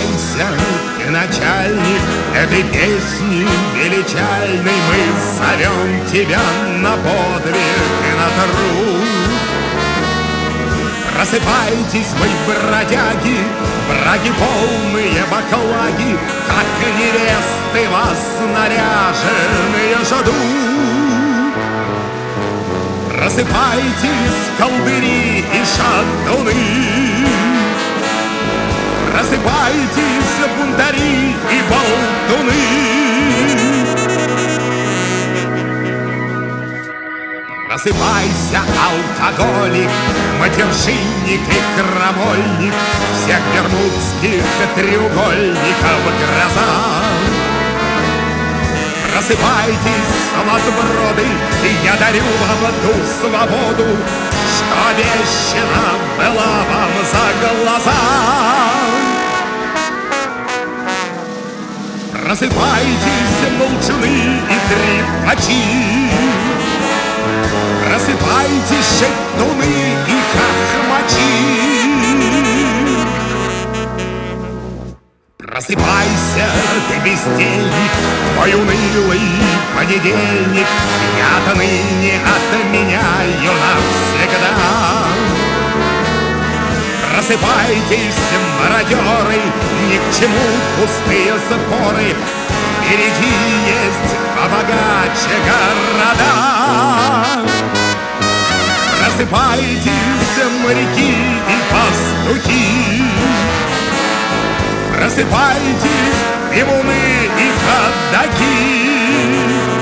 Просыпайся, ты начальник этой песни величальной. Мы зовем тебя на подвиг и на труд. Просыпайтесь, вы, бродяги, браги полные баклаги, как невесты вас наряженные ждут. Просыпайтесь, колдыри и шатуны, просыпайтесь, бунтари и болтуны. Просыпайся, алкоголик, матершинник и крамольник, всех бермудских треугольников гроза. Просыпайтесь, сумасброды, я дарю вам ту свободу, что обещана была вам за глаза. Просыпайтесь, молчуны и трепачи, просыпайтесь, шептуны и хохмачи. Просыпайся, ты бездельник, твой унылый понедельник я отныне отменяю навсегда. Просыпайтесь, мародеры, ни к чему пустые споры, впереди есть побогаче города. Просыпайтесь, моряки и пастухи, просыпайтесь, пивуны и ходаки.